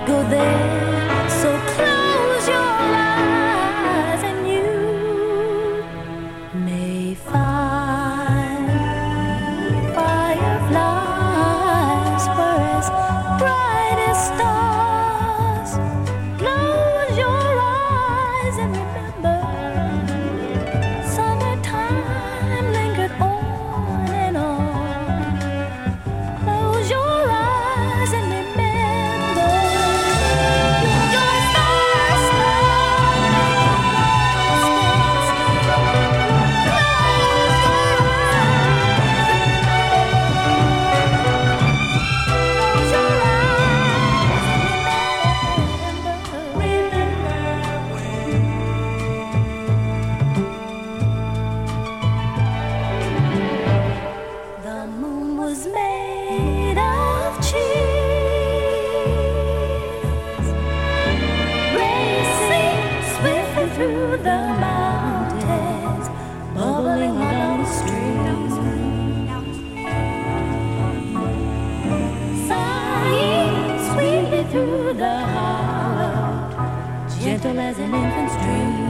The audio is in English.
go there. So close your eyes and you may find fireflies were as bright as stars. Close your eyes and remember, summertime lingered on and on. Close your eyes and remember, your first the moon was made of cheese, racing swiftly through the mountains, bubbling along the streams, sighing sweetly through the hollow, gentle as an infant's dream.